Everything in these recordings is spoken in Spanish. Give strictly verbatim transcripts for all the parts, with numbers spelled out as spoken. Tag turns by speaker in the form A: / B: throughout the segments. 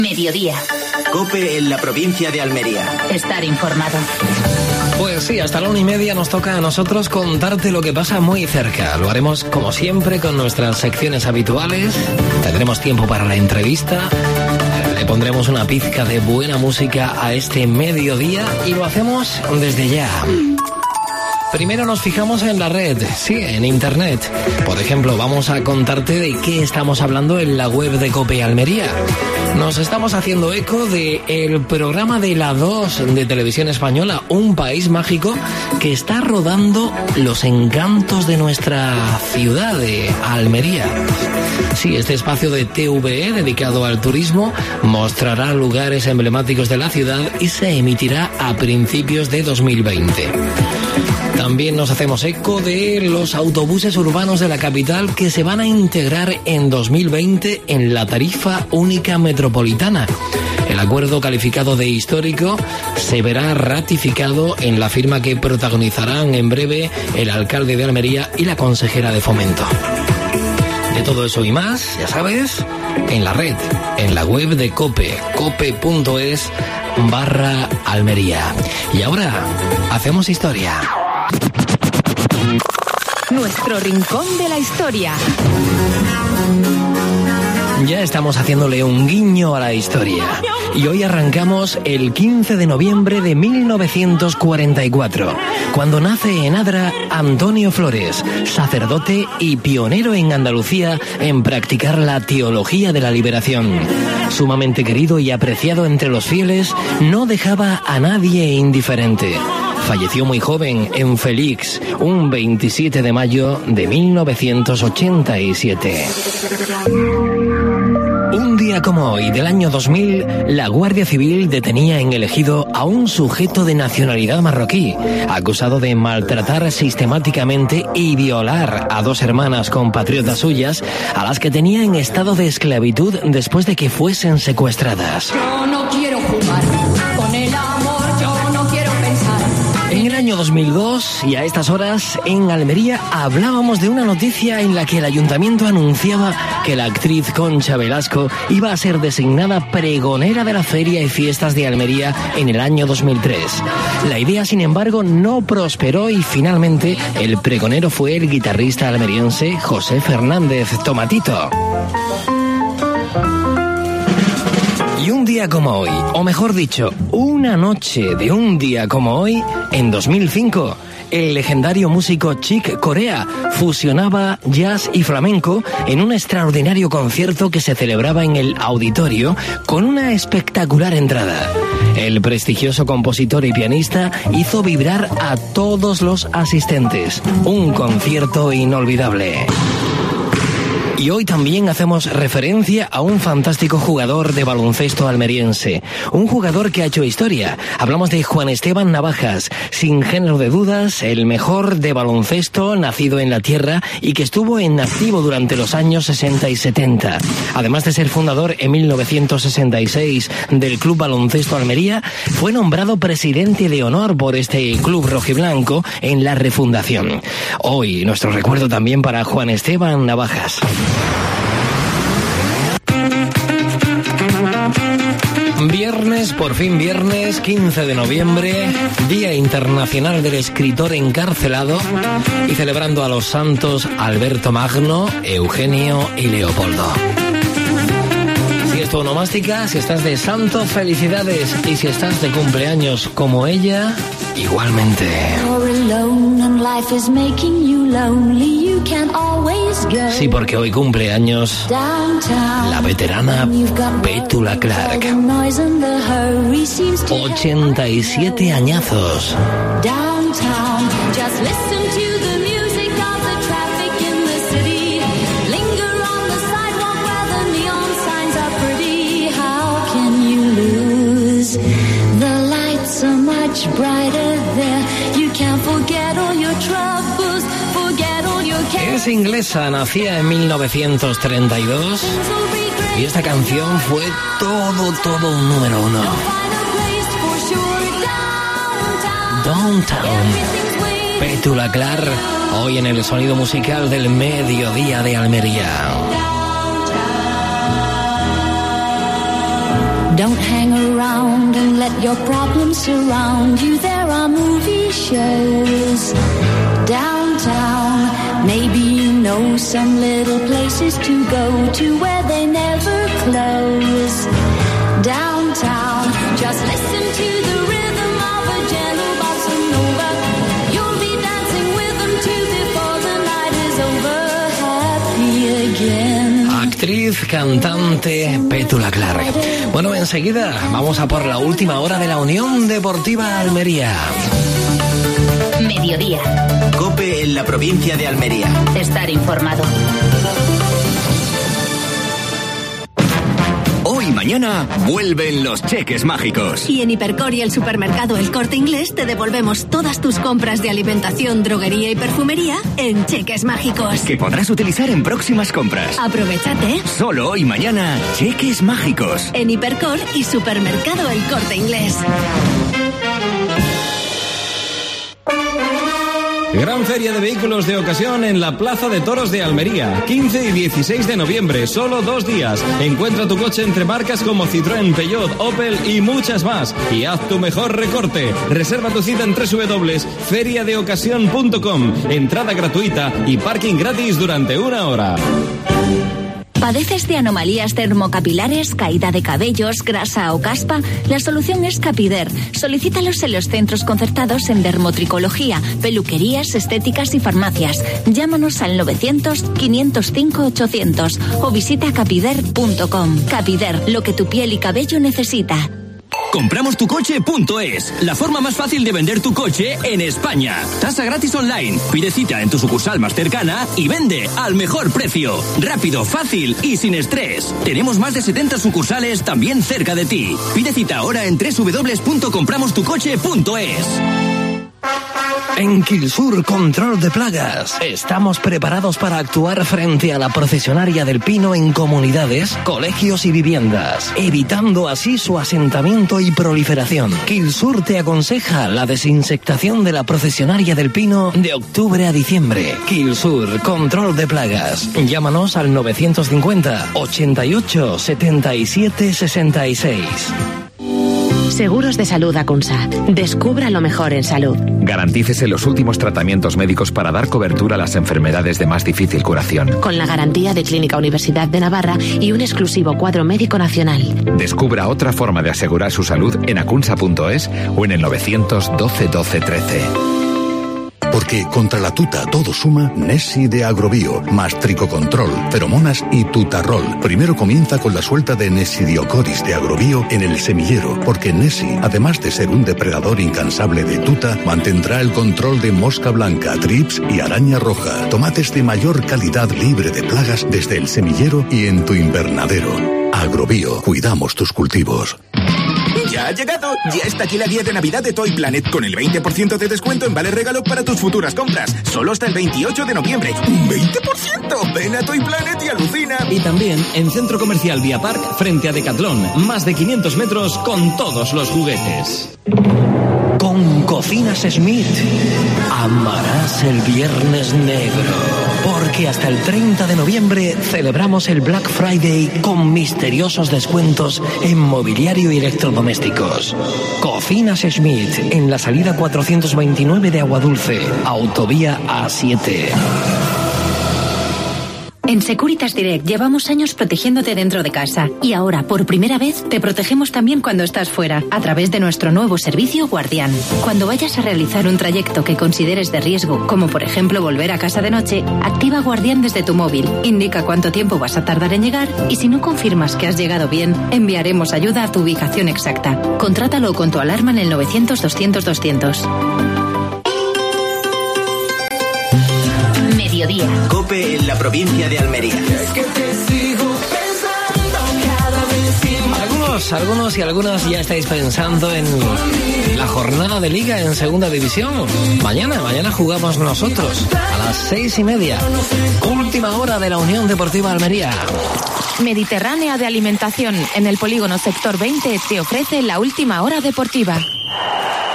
A: Mediodía.
B: COPE en la provincia de Almería.
A: Estar informado.
C: Pues sí, hasta la una y media nos toca a nosotros contarte lo que pasa muy cerca. Lo haremos como siempre con nuestras secciones habituales. Tendremos tiempo para la entrevista. Le pondremos una pizca de buena música a este mediodía y lo hacemos desde ya. Primero nos fijamos en la red, sí, en internet. Por ejemplo, vamos a contarte de qué estamos hablando en la web de COPE Almería. Nos estamos haciendo eco de el programa de la dos de Televisión Española, Un País Mágico, que está rodando los encantos de nuestra ciudad de Almería. Sí, este espacio de T V E dedicado al turismo mostrará lugares emblemáticos de la ciudad y se emitirá a principios de dos mil veinte. También nos hacemos eco de los autobuses urbanos de la capital que se van a integrar en dos mil veinte en la tarifa única metropolitana. El acuerdo calificado de histórico se verá ratificado en la firma que protagonizarán en breve el alcalde de Almería y la consejera de Fomento. De todo eso y más, ya sabes, en la red, en la web de COPE, cope.es barra Almería. Y ahora, hacemos historia.
A: Nuestro rincón de la historia.
C: Ya estamos haciéndole un guiño a la historia. Y hoy arrancamos el quince de noviembre de mil novecientos cuarenta y cuatro, cuando nace en Adra Antonio Flores, sacerdote y pionero en Andalucía en practicar la teología de la liberación. Sumamente querido y apreciado entre los fieles, no dejaba a nadie indiferente. Falleció muy joven en Félix, un veintisiete de mayo de mil novecientos ochenta y siete. Un día como hoy, del año dos mil, la Guardia Civil detenía en el Ejido a un sujeto de nacionalidad marroquí, acusado de maltratar sistemáticamente y violar a dos hermanas compatriotas suyas, a las que tenía en estado de esclavitud después de que fuesen secuestradas.
D: Yo no quiero jugar con el amor, yo no quiero pensar.
C: En el año dos mil dos, y a estas horas, en Almería hablábamos de una noticia en la que el ayuntamiento anunciaba que la actriz Concha Velasco iba a ser designada pregonera de la Feria y Fiestas de Almería en el año dos mil tres. La idea, sin embargo, no prosperó y finalmente el pregonero fue el guitarrista almeriense José Fernández Tomatito. Y un día como hoy, o mejor dicho, una noche de un día como hoy, en dos mil cinco, el legendario músico Chick Corea fusionaba jazz y flamenco en un extraordinario concierto que se celebraba en el Auditorio con una espectacular entrada. El prestigioso compositor y pianista hizo vibrar a todos los asistentes. Un concierto inolvidable. Y hoy también hacemos referencia a un fantástico jugador de baloncesto almeriense. Un jugador que ha hecho historia. Hablamos de Juan Esteban Navajas. Sin género de dudas, el mejor de baloncesto nacido en la tierra y que estuvo en activo durante los años sesenta y setenta. Además de ser fundador en mil novecientos sesenta y seis del Club Baloncesto Almería, fue nombrado presidente de honor por este club rojiblanco en la refundación. Hoy, nuestro recuerdo también para Juan Esteban Navajas. Viernes, por fin viernes, quince de noviembre, Día Internacional del Escritor Encarcelado, y celebrando a los santos Alberto Magno, Eugenio y Leopoldo. Si es tu onomástica, si estás de santo, felicidades, y si estás de cumpleaños como ella, igualmente. Sí, porque hoy cumple años la veterana Petula Clark. ochenta y siete añazos. Es inglesa, nacía en mil novecientos treinta y dos y esta canción fue todo, todo un número uno. Downtown. Petula Clark, hoy en el sonido musical del mediodía de Almería.
D: Don't hang around and let your problems surround you. There are movie shows downtown. Maybe you know some little places to go to where they never close. Downtown, just listen to the rhythm of a gentle bossa nova. You'll be dancing with them too before the night is over. Happy again.
C: Actriz, cantante, Pétula Clark. Bueno, enseguida vamos a por la última hora de la Unión Deportiva Almería.
A: Mediodía.
B: COPE en la provincia de Almería.
A: Estar informado.
E: Hoy y mañana vuelven los cheques mágicos.
F: Y en Hipercor y el supermercado El Corte Inglés te devolvemos todas tus compras de alimentación, droguería y perfumería en cheques mágicos.
E: Que podrás utilizar en próximas compras.
F: Aprovechate.
E: Solo hoy y mañana, cheques mágicos.
F: En Hipercor y supermercado El Corte Inglés.
G: Gran feria de vehículos de ocasión en la Plaza de Toros de Almería. quince y dieciséis de noviembre, solo dos días. Encuentra tu coche entre marcas como Citroën, Peugeot, Opel y muchas más. Y haz tu mejor recorte. Reserva tu cita en doble u doble u doble u punto feria de ocasión punto com. Entrada gratuita y parking gratis durante una hora.
A: ¿Padeces de anomalías termocapilares, caída de cabellos, grasa o caspa? La solución es Capider. Solicítalos en los centros concertados en dermotricología, peluquerías, estéticas y farmacias. Llámanos al novecientos, quinientos cinco, ochocientos o visita capider punto com. Capider, lo que tu piel y cabello necesita.
E: Compramos tu coche punto es, la forma más fácil de vender tu coche en España. Tasa gratis online. Pide cita en tu sucursal más cercana y vende al mejor precio. Rápido, fácil y sin estrés. Tenemos más de setenta sucursales también cerca de ti. Pide cita ahora en doble u doble u doble u punto compramos tu coche punto es.
C: En Quilsur Control de Plagas estamos preparados para actuar frente a la procesionaria del pino en comunidades, colegios y viviendas, evitando así su asentamiento y proliferación. Quilsur te aconseja la desinsectación de la procesionaria del pino de octubre a diciembre. Quilsur Control de Plagas. Llámanos al novecientos cincuenta, ochenta y ocho, setenta y siete, sesenta y seis.
H: Seguros de Salud Acunsa. Descubra lo mejor en salud.
I: Garantícese los últimos tratamientos médicos para dar cobertura a las enfermedades de más difícil curación.
H: Con la garantía de Clínica Universidad de Navarra y un exclusivo cuadro médico nacional.
I: Descubra otra forma de asegurar su salud en acunsa punto es o en el novecientos doce, doce, trece.
J: Porque contra la tuta todo suma, Nessi de Agrobio, más tricocontrol, feromonas y tutarrol. Primero comienza con la suelta de Nessidiocoris de Agrobio en el semillero, porque Nessi, además de ser un depredador incansable de tuta, mantendrá el control de mosca blanca, trips y araña roja. Tomates de mayor calidad libre de plagas desde el semillero y en tu invernadero. Agrobio, cuidamos tus cultivos.
K: ¡Ya ha llegado! Ya está aquí la guía de Navidad de Toy Planet con el veinte por ciento de descuento en vale regalo para tus futuras compras. Solo hasta el veintiocho de noviembre. ¡Un veinte por ciento! Ven a Toy Planet y alucina.
G: Y también en Centro Comercial Vía Park frente a Decathlon. Más de quinientos metros con todos los juguetes.
C: Con Cocinas Smith amarás el Viernes Negro. Porque hasta el treinta de noviembre celebramos el Black Friday con misteriosos descuentos en mobiliario y electrodomésticos. Cocinas Smith, en la salida cuatrocientos veintinueve de Aguadulce, autovía A siete.
A: En Securitas Direct llevamos años protegiéndote dentro de casa y ahora, por primera vez, te protegemos también cuando estás fuera, a través de nuestro nuevo servicio Guardián. Cuando vayas a realizar un trayecto que consideres de riesgo, como por ejemplo volver a casa de noche, activa Guardián desde tu móvil, indica cuánto tiempo vas a tardar en llegar y si no confirmas que has llegado bien, enviaremos ayuda a tu ubicación exacta. Contrátalo con tu alarma en el novecientos, doscientos, doscientos. Mediodía.
B: COPE en la provincia de Almería.
C: Algunos, algunos y algunas ya estáis pensando en la jornada de Liga en Segunda División. Mañana, mañana jugamos nosotros a las seis y media. Última hora de la Unión Deportiva Almería.
L: Mediterránea de Alimentación, en el polígono Sector veinte, te ofrece la última hora deportiva.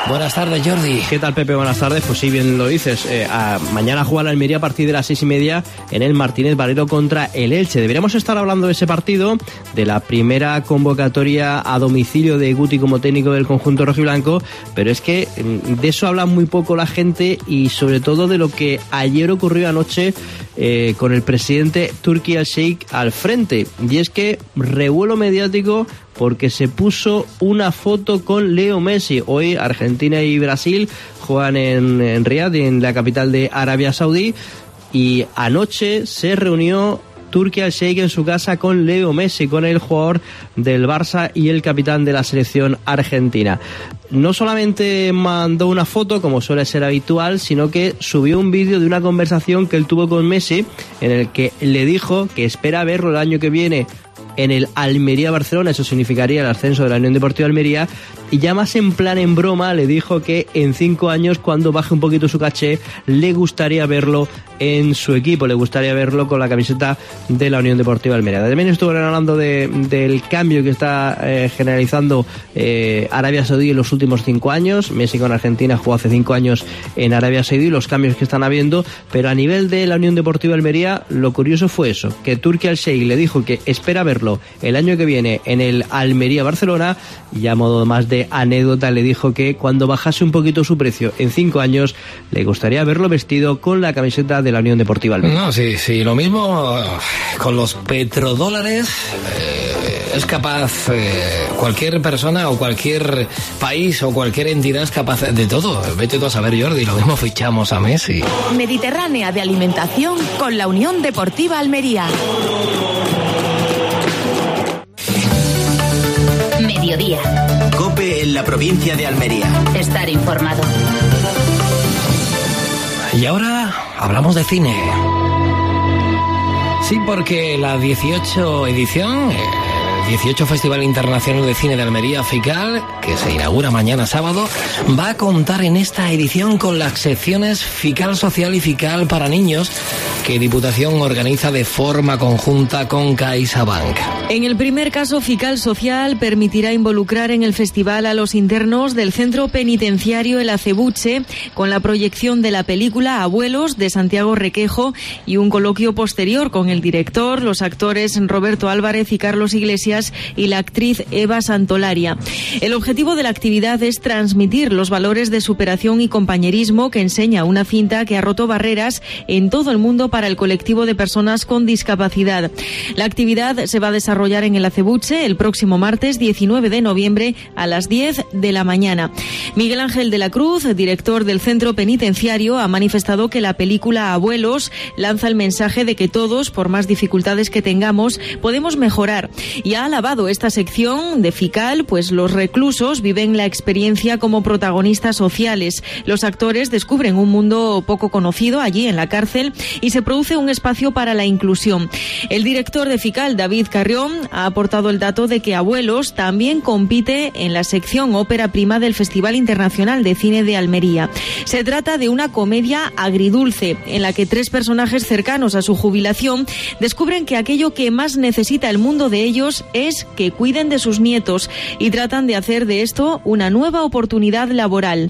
C: Buenas tardes, Jordi.
M: ¿Qué tal, Pepe? Buenas tardes. Pues sí, bien lo dices. Eh, a, mañana juega la Almería a partir de las seis y media en el Martínez Valero contra el Elche. Deberíamos estar hablando de ese partido, de la primera convocatoria a domicilio de Guti como técnico del conjunto rojiblanco, pero es que de eso habla muy poco la gente y sobre todo de lo que ayer ocurrió anoche eh, con el presidente Turki Al-Sheikh al frente. Y es que revuelo mediático porque se puso una foto con Leo Messi. Hoy Argentina y Brasil juegan en, en Riad, en la capital de Arabia Saudí, y anoche se reunió Turki Al-Sheikh en su casa con Leo Messi, con el jugador del Barça y el capitán de la selección argentina. No solamente mandó una foto, como suele ser habitual, sino que subió un vídeo de una conversación que él tuvo con Messi, en el que le dijo que espera verlo el año que viene en el Almería-Barcelona. Eso significaría el ascenso de la Unión Deportiva Almería, y ya más en plan en broma le dijo que en cinco años, cuando baje un poquito su caché, le gustaría verlo en su equipo, le gustaría verlo con la camiseta de la Unión Deportiva Almería. También estuvieron hablando de, del cambio que está eh, generalizando eh, Arabia Saudí en los últimos cinco años. Messi con Argentina jugó hace cinco años en Arabia Saudí, los cambios que están habiendo, pero a nivel de la Unión Deportiva Almería, lo curioso fue eso, que Turki Al-Sheikh le dijo que espera verlo el año que viene en el Almería-Barcelona, y a modo más de anécdota le dijo que cuando bajase un poquito su precio en cinco años le gustaría verlo vestido con la camiseta de la Unión Deportiva Almería.
C: No, sí, sí, lo mismo con los petrodólares. Eh, es capaz eh, cualquier persona o cualquier país o cualquier entidad es capaz de todo. Vete tú a saber, Jordi, lo mismo fichamos a Messi.
L: Mediterránea de alimentación con la Unión Deportiva Almería.
A: Mediodía.
B: COPE en la provincia de Almería.
A: Estar informado.
C: Y ahora hablamos de cine. Sí, porque la dieciocho edición, el dieciocho Festival Internacional de Cine de Almería FICAL, que se inaugura mañana sábado, va a contar en esta edición con las secciones FICAL Social y FICAL para Niños, que Diputación organiza de forma conjunta con CaixaBank.
N: En el primer caso, FICAL Social permitirá involucrar en el festival a los internos del centro penitenciario El Acebuche, con la proyección de la película Abuelos de Santiago Requejo y un coloquio posterior con el director, los actores Roberto Álvarez y Carlos Iglesias y la actriz Eva Santolaria. El objetivo de la actividad es transmitir los valores de superación y compañerismo que enseña una cinta que ha roto barreras en todo el mundo para el colectivo de personas con discapacidad. La actividad se va a desarrollar en el Acebuche el próximo martes diecinueve de noviembre a las diez de la mañana. Miguel Ángel de la Cruz, director del centro penitenciario, ha manifestado que la película Abuelos lanza el mensaje de que todos, por más dificultades que tengamos, podemos mejorar, y ha alabado esta sección de FICAL, pues los reclusos viven la experiencia como protagonistas sociales. Los actores descubren un mundo poco conocido allí en la cárcel y se produce un espacio para la inclusión. El director de FICAL, David Carrión, ha aportado el dato de que Abuelos también compite en la sección ópera prima del Festival Internacional de Cine de Almería. Se trata de una comedia agridulce en la que tres personajes cercanos a su jubilación descubren que aquello que más necesita el mundo de ellos es que cuiden de sus nietos, y tratan de hacer de esto una nueva oportunidad laboral.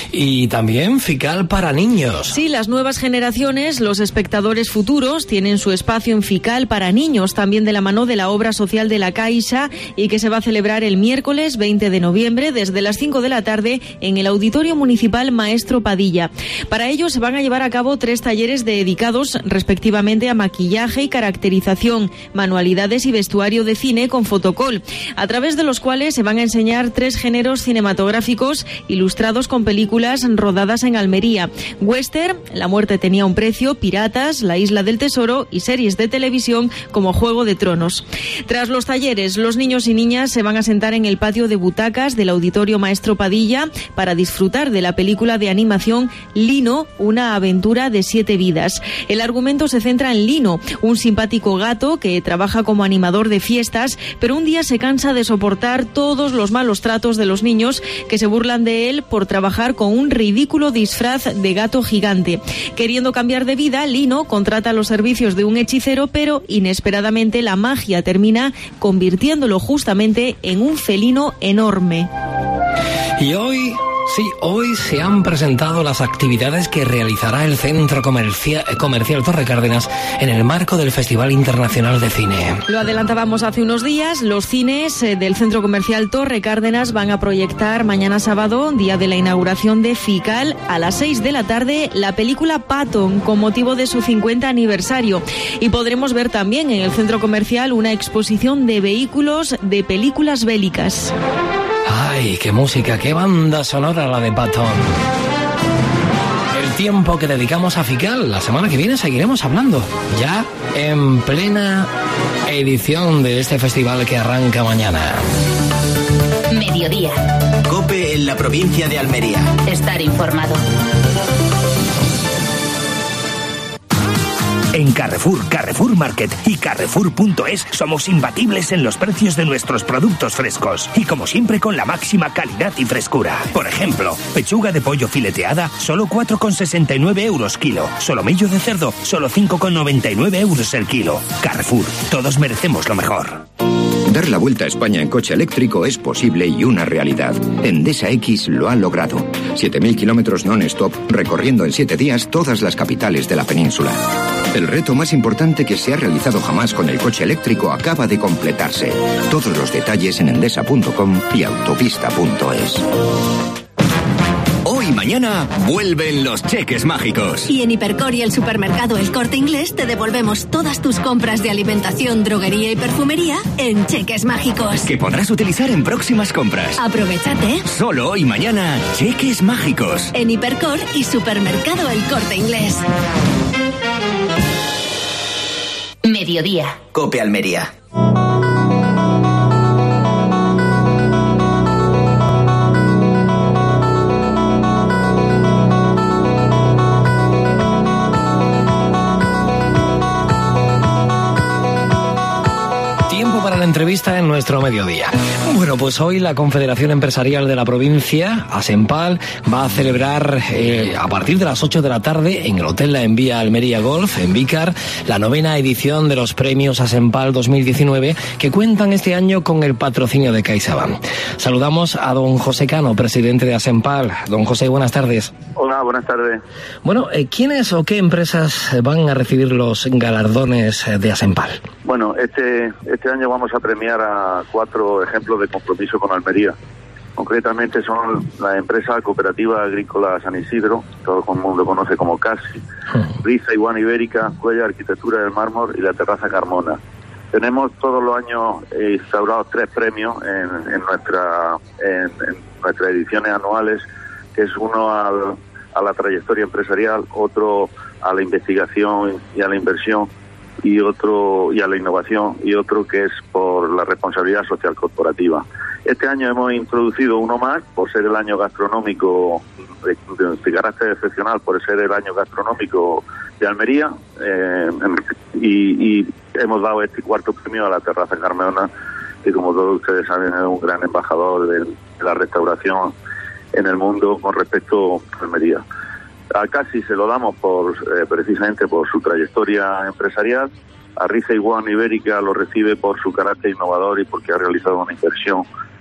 C: Y también FICAL para niños.
N: Sí, las nuevas generaciones, los espectadores futuros, tienen su espacio en FICAL para niños, también de la mano de la obra social de la Caixa, y que se va a celebrar el miércoles veinte de noviembre desde las cinco de la tarde en el Auditorio Municipal Maestro Padilla. Para ello se van a llevar a cabo tres talleres dedicados respectivamente a maquillaje y caracterización, manualidades y vestuario de cine con fotocall, a través de los cuales se van a enseñar tres géneros cinematográficos ilustrados con películas rodadas en Almería: western, La muerte tenía un precio, Piratas, La isla del tesoro, y series de televisión como Juego de Tronos. Tras los talleres, los niños y niñas se van a sentar en el patio de butacas del Auditorio Maestro Padilla para disfrutar de la película de animación Lino, una aventura de siete vidas. El argumento se centra en Lino, un simpático gato que trabaja como animador de fiestas, pero un día se cansa de soportar todos los malos tratos de los niños que se burlan de él por trabajar con un ridículo disfraz de gato gigante. Queriendo cambiar de vida, Lino contrata los servicios de un hechicero, pero inesperadamente la magia termina convirtiéndolo justamente en un felino enorme.
C: Y hoy Sí, hoy se han presentado las actividades que realizará el Centro Comercia- Comercial Torre Cárdenas en el marco del Festival Internacional de Cine.
N: Lo adelantábamos hace unos días, los cines eh, del Centro Comercial Torre Cárdenas van a proyectar mañana sábado, día de la inauguración de FICAL, a las seis de la tarde, la película Patton, con motivo de su cincuenta aniversario. Y podremos ver también en el Centro Comercial una exposición de vehículos de películas bélicas.
C: ¡Ay, qué música, qué banda sonora la de Patton! El tiempo que dedicamos a FICAL, la semana que viene seguiremos hablando, ya en plena edición de este festival que arranca mañana.
L: Mediodía.
B: COPE en la provincia de Almería.
L: Estar informado.
O: En Carrefour, Carrefour Market y Carrefour punto es somos imbatibles en los precios de nuestros productos frescos. Y como siempre con la máxima calidad y frescura. Por ejemplo, pechuga de pollo fileteada, solo cuatro con sesenta y nueve euros kilo. Solomillo de cerdo, solo cinco con noventa y nueve euros el kilo. Carrefour, todos merecemos lo mejor.
P: Dar la vuelta a España en coche eléctrico es posible y una realidad. Endesa X lo ha logrado. siete mil kilómetros non-stop, recorriendo en siete días todas las capitales de la península. El reto más importante que se ha realizado jamás con el coche eléctrico acaba de completarse. Todos los detalles en endesa punto com y autopista punto es.
E: Hoy y mañana vuelven los cheques mágicos.
F: Y en Hipercor y el supermercado El Corte Inglés te devolvemos todas tus compras de alimentación, droguería y perfumería en cheques mágicos.
E: Que podrás utilizar en próximas compras.
F: Aprovechate.
E: Solo hoy y mañana, cheques mágicos.
F: En Hipercor y supermercado El Corte Inglés.
L: Mediodía.
B: COPE Almería.
C: Entrevista en nuestro mediodía. Bueno, pues hoy la Confederación Empresarial de la provincia, ASEMPAL, va a celebrar eh, a partir de las ocho de la tarde en el Hotel La Envía Almería Golf, en Vícar, la novena edición de los premios ASEMPAL dos mil diecinueve, que cuentan este año con el patrocinio de CaixaBank. Saludamos a don José Cano, presidente de ASEMPAL. Don José, buenas tardes.
Q: Hola, buenas tardes.
C: Bueno, eh, ¿quiénes o qué empresas van a recibir los galardones de ASEMPAL?
Q: Bueno, este, este año vamos a premiar a cuatro ejemplos de compromiso con Almería. Concretamente son la empresa cooperativa agrícola San Isidro, todo el mundo conoce como CASI, Riza Iguana Ibérica, Cuella Arquitectura del Mármol y la Terraza Carmona. Tenemos todos los años instaurados tres premios en, en, nuestra, en, en nuestras ediciones anuales, que es uno al, a la trayectoria empresarial, otro a la investigación y a la inversión, y otro y a la innovación, y otro que es por la responsabilidad social corporativa. Este año hemos introducido uno más por ser el año gastronómico de, de, de carácter excepcional, por ser el año gastronómico de Almería, eh, y, y hemos dado este cuarto premio a la Terraza Carmona, que como todos ustedes saben es un gran embajador de, de la restauración en el mundo con respecto a Almería. A Casi se lo damos por eh, precisamente por su trayectoria empresarial. A Riza Iguana Ibérica lo recibe por su carácter innovador y porque ha realizado una inversión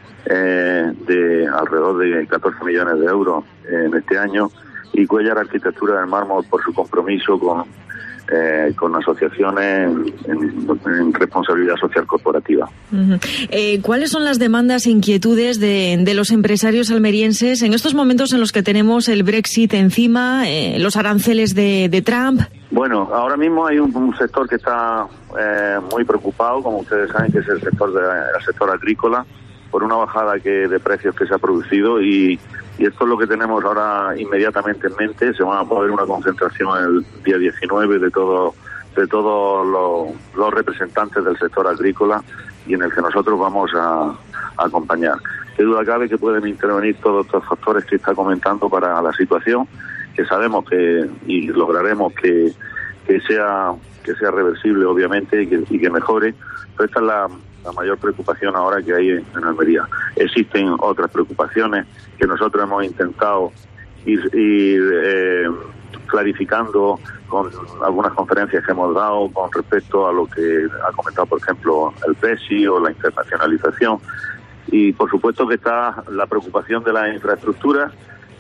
Q: eh, de alrededor de catorce millones de euros en este año. Y Cuellar Arquitectura del Mármol por su compromiso con Eh, con asociaciones en, en responsabilidad social corporativa.
N: Uh-huh. Eh, ¿Cuáles son las demandas e inquietudes de, de los empresarios almerienses en estos momentos en los que tenemos el Brexit encima, eh, los aranceles de, de Trump?
Q: Bueno, ahora mismo hay un, un sector que está eh, muy preocupado, como ustedes saben, que es el sector de, el sector agrícola, por una bajada que de precios que se ha producido, y Y esto es lo que tenemos ahora inmediatamente en mente. Se va a poner una concentración el día diecinueve de todo, de todos los, los representantes del sector agrícola, y en el que nosotros vamos a, a acompañar. Qué duda cabe que pueden intervenir todos estos factores que está comentando para la situación, que sabemos que y lograremos que, que sea que sea reversible, obviamente, y que, y que mejore. Pero esta es la, la mayor preocupación ahora que hay en, en Almería. Existen otras preocupaciones que nosotros hemos intentado ir, ir eh, clarificando con algunas conferencias que hemos dado con respecto a lo que ha comentado, por ejemplo, el Brexit o la internacionalización. Y por supuesto que está la preocupación de las infraestructuras,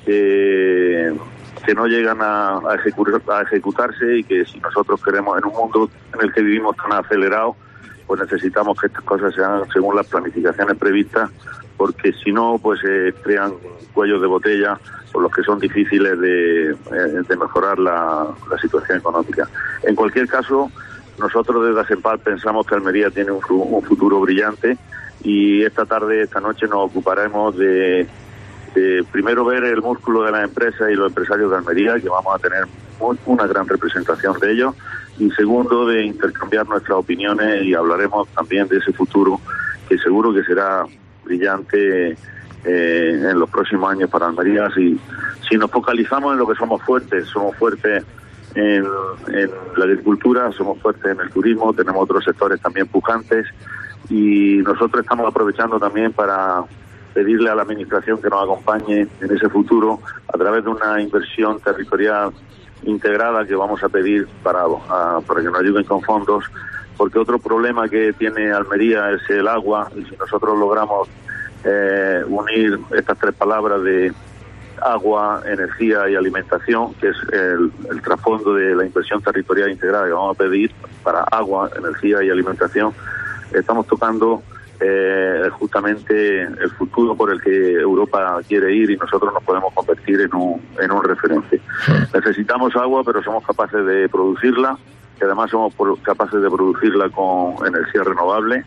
Q: que, que no llegan a, a, ejecutar, a ejecutarse, y que si nosotros queremos, en un mundo en el que vivimos tan acelerado, pues necesitamos que estas cosas sean según las planificaciones previstas, porque si no, pues se eh, crean cuellos de botella por los que son difíciles de, eh, de mejorar la, la situación económica. En cualquier caso, nosotros desde ASEMPAL pensamos que Almería tiene un, un futuro brillante, y esta tarde, esta noche nos ocuparemos de, de primero ver el músculo de las empresas y los empresarios de Almería, que vamos a tener muy, una gran representación de ellos, y segundo, de intercambiar nuestras opiniones, y hablaremos también de ese futuro que seguro que será brillante eh, en los próximos años para Almería. Si, si nos focalizamos en lo que somos fuertes, somos fuertes en, en la agricultura, somos fuertes en el turismo, tenemos otros sectores también pujantes, y nosotros estamos aprovechando también para pedirle a la administración que nos acompañe en ese futuro a través de una inversión territorial integrada que vamos a pedir para, a, para que nos ayuden con fondos, porque otro problema que tiene Almería es el agua, y si nosotros logramos eh, unir estas tres palabras de agua, energía y alimentación, que es el, el trasfondo de la inversión territorial integrada que vamos a pedir para agua, energía y alimentación, estamos tocando eh, justamente el futuro por el que Europa quiere ir, y nosotros nos podemos convertir en un, en un referente. Necesitamos agua, pero somos capaces de producirla, que además somos capaces de producirla con energía renovable,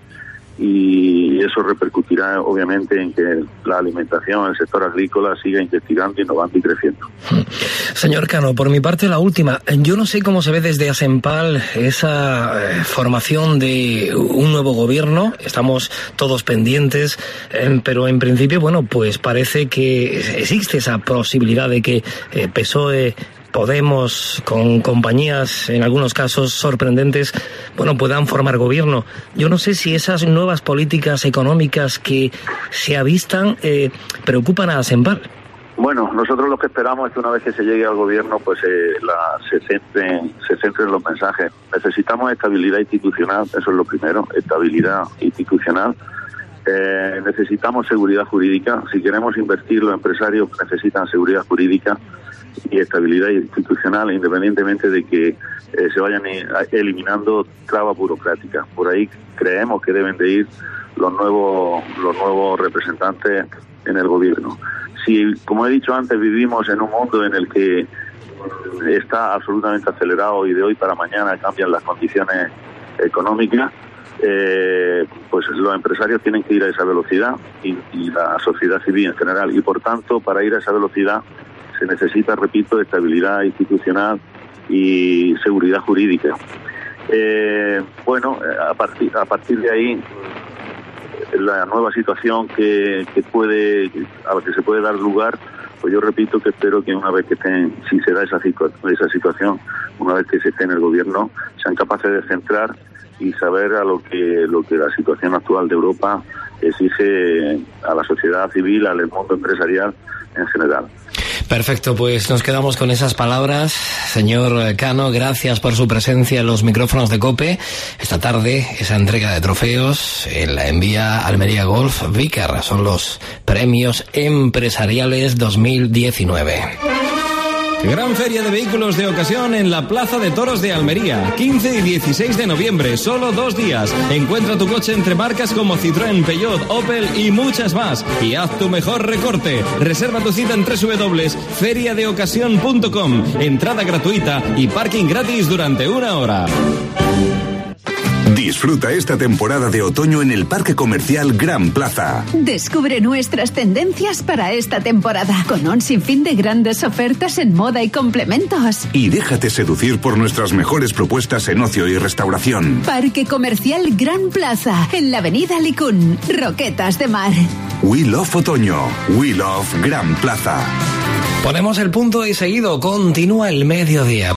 Q: y eso repercutirá obviamente en que la alimentación, el sector agrícola siga investigando, innovando y creciendo.
C: Señor Cano, por mi parte la última. Yo no sé cómo se ve desde ASEMPAL esa eh, formación de un nuevo gobierno. Estamos todos pendientes, eh, pero en principio, bueno, pues parece que existe esa posibilidad de que eh, P S O E, Podemos, con compañías en algunos casos sorprendentes, bueno, puedan formar gobierno. Yo no sé si esas nuevas políticas económicas que se avistan eh, preocupan a ASEMPAL.
Q: Bueno, nosotros lo que esperamos es que una vez que se llegue al gobierno, pues eh, la, se centren, se centren los mensajes. Necesitamos estabilidad institucional, eso es lo primero, estabilidad institucional. Eh, necesitamos seguridad jurídica. Si queremos invertir, los empresarios necesitan seguridad jurídica y estabilidad institucional, independientemente de que eh, se vayan eliminando trabas burocráticas. Por ahí creemos que deben de ir los nuevos los nuevos representantes en el gobierno. Si, como he dicho antes, vivimos en un mundo en el que está absolutamente acelerado y de hoy para mañana cambian las condiciones económicas, eh, pues los empresarios tienen que ir a esa velocidad, y, y la sociedad civil en general, y por tanto, para ir a esa velocidad se necesita, repito, estabilidad institucional y seguridad jurídica. Eh, bueno, a partir, a partir de ahí, la nueva situación que, que puede, a la que se puede dar lugar, pues yo repito que espero que una vez que estén, si se da esa, esa situación, una vez que se esté en el gobierno, sean capaces de centrar y saber a lo que, lo que la situación actual de Europa exige a la sociedad civil, al mundo empresarial en general.
C: Perfecto, pues nos quedamos con esas palabras. Señor Cano, gracias por su presencia en los micrófonos de COPE. Esta tarde, esa entrega de trofeos en la envía Almería Golf Vicar. Son los premios empresariales dos mil diecinueve.
G: Gran feria de vehículos de ocasión en la Plaza de Toros de Almería, quince y dieciséis de noviembre, solo dos días. Encuentra tu coche entre marcas como Citroën, Peugeot, Opel y muchas más. Y haz tu mejor recorte. Reserva tu cita en doble u doble u doble u punto feria de ocasión punto com. Entrada gratuita y parking gratis durante una hora.
R: Disfruta esta temporada de otoño en el Parque Comercial Gran Plaza.
F: Descubre nuestras tendencias para esta temporada, con un sinfín de grandes ofertas en moda y complementos.
R: Y déjate seducir por nuestras mejores propuestas en ocio y restauración.
F: Parque Comercial Gran Plaza, en la avenida Licún, Roquetas de Mar.
R: We Love Otoño, We Love Gran Plaza.
C: Ponemos el punto y seguido continúa el mediodía.